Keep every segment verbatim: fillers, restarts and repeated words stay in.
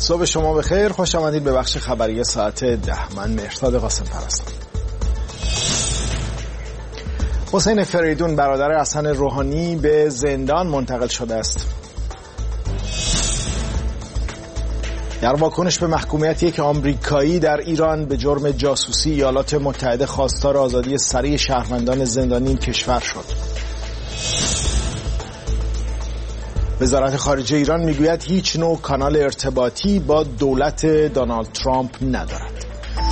صبح شما بخیر، خوش آمدید به بخش خبری ساعت ده. من مهرداد قاسم پرستم. حسین فریدون برادر حسن روحانی به زندان منتقل شده است. در واکنش به محکومیت یک آمریکایی در ایران به جرم جاسوسی، ایالات متحده خواستار آزادی سریع شهروندان زندانی این کشور شد. وزارت خارجه ایران میگوید هیچ نوع کانال ارتباطی با دولت دونالد ترامپ ندارد.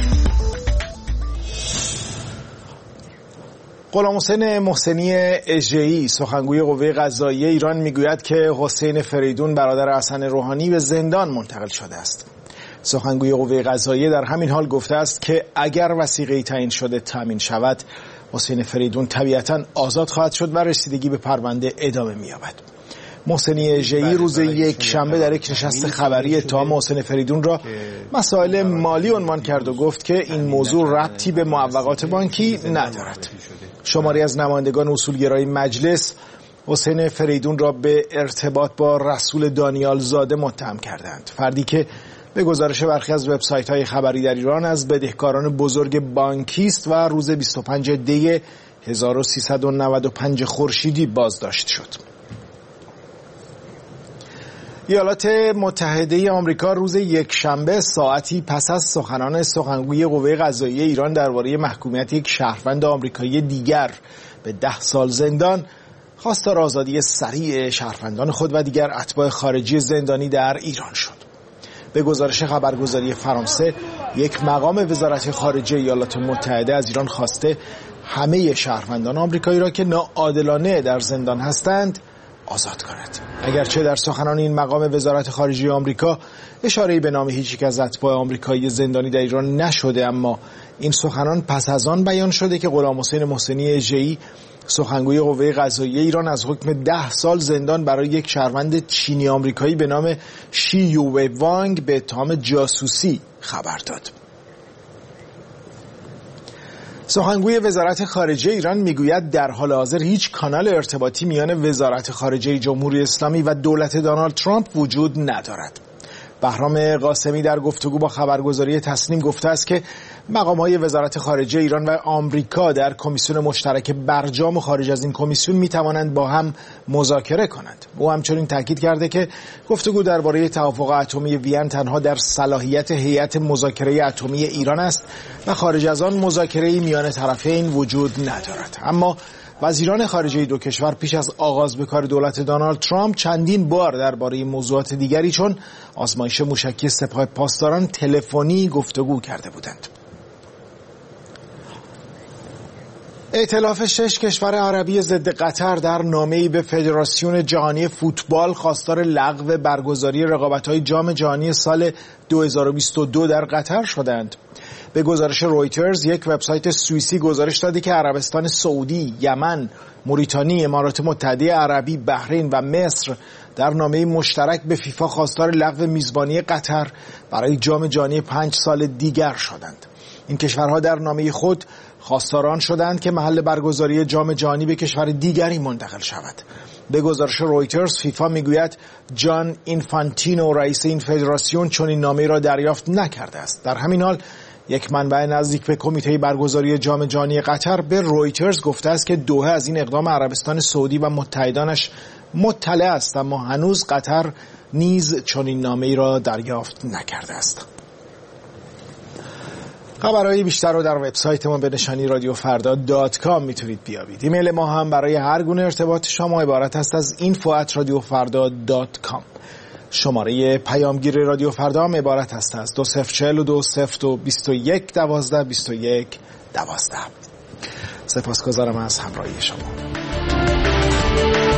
غلامحسین محسنی اژه‌ای سخنگوی قوه قضاییه ایران میگوید که حسین فریدون برادر حسن روحانی به زندان منتقل شده است. سخنگوی قوه قضاییه در همین حال گفته است که اگر وثیقه‌ای تعیین شده تامین شود، حسین فریدون طبیعتاً آزاد خواهد شد و رسیدگی به پرونده ادامه می‌یابد. محسنی اژه‌ای روز یک شنبه در یک نشست خبری اتهام حسین فریدون را مسائل مالی عنوان کرد و گفت که این موضوع ربطی به معوقات بانکی ندارد. شماری از نمایندگان اصولگرای مجلس حسین فریدون را به ارتباط با رسول دانیال زاده متهم کردند، فردی که به گزارش برخی از وبسایت‌های خبری در ایران از بدهکاران بزرگ بانکی است و روز بیست و پنجم دی هزار و سیصد و نود و پنج خورشیدی بازداشت شد. ایالات متحده آمریکا روز یک شنبه ساعتی پس از سخنان سخنگوی قوه قضاییه ایران درباره محکومیت یک شهروند آمریکایی دیگر به ده سال زندان خواستار آزادی سریع شهروندان خود و دیگر اتباع خارجی زندانی در ایران شد. به گزارش خبرگزاری فرانسه، یک مقام وزارت خارجه ایالات متحده از ایران خواسته همه شهروندان آمریکایی را که ناعادلانه در زندان هستند آزاد کند. اگرچه در سخنان این مقام وزارت خارجه آمریکا اشاره‌ای به نام هیچ یک از اتباع آمریکایی زندانی در ایران نشده، اما این سخنان پس از آن بیان شده که غلامحسین محسنی اژه‌ای سخنگوی قوه قضاییه ایران از حکم ده سال زندان برای یک شهروند چینی آمریکایی به نام شی یووی وانگ به اتهام جاسوسی خبر داد. سخنگوی وزارت خارجه ایران میگوید در حال حاضر هیچ کانال ارتباطی میان وزارت خارجه جمهوری اسلامی و دولت دونالد ترامپ وجود ندارد. بهرام قاسمی در گفتگو با خبرگزاری تسنیم گفته است که مقام‌های وزارت خارجه ایران و آمریکا در کمیسیون مشترک برجام و خارج از این کمیسیون میتوانند با هم مذاکره کنند. او همچنین تاکید کرده که گفتگو درباره توافق اتمی وین تنها در صلاحیت هیئت مذاکره اتمی ایران است و خارج از آن مذاکره‌ای میان طرفین وجود ندارد. اما وزیران خارجه دو کشور پیش از آغاز به کار دولت دونالد ترامپ چندین بار درباره موضوعات دیگری چون آزمایش موشکی سپاه پاسداران تلفنی گفتگو کرده بودند. ائتلاف شش کشور عربی ضد قطر در نامه‌ای به فدراسیون جهانی فوتبال خواستار لغو برگزاری رقابت‌های جام جهانی سال دو هزار و بیست و دو در قطر شدند. به گزارش رویترز، یک وبسایت سوئیسی گزارش داده که عربستان سعودی، یمن، موریتانی، امارات متحده عربی، بحرین و مصر در نامه مشترک به فیفا خواستار لغو میزبانی قطر برای جام جهانی پنج سال دیگر شدند. این کشورها در نامه خود خواستاران شدند که محل برگزاری جام جهانی به کشور دیگری منتقل شود. به گزارش رویترز، فیفا میگوید جان اینفانتینو رئیس این فدراسیون چنین نامه‌ای را دریافت نکرده است. در همین حال یک منبع نزدیک به کمیته برگزاری جام جهانی قطر به رویترز گفته است که دوحه از این اقدام عربستان سعودی و متحدانش مطلع است، اما هنوز قطر نیز چنین نامه‌ای را دریافت نکرده است. خبرهای بیشتر رو در وبسایت ما به نشانی رادیو فردا دات کام میتونید بیابید. ایمیل ما هم برای هر گونه ارتباط شما عبارت است از اینفو ات رادیو فردا دات کام. شماره پیامگیر رادیو فردا هم عبارت است از دو صفر چهل و دو صفر دو بیست و یک دوازده بیست و یک دوازده. سپاسگزارم از همراهی شما.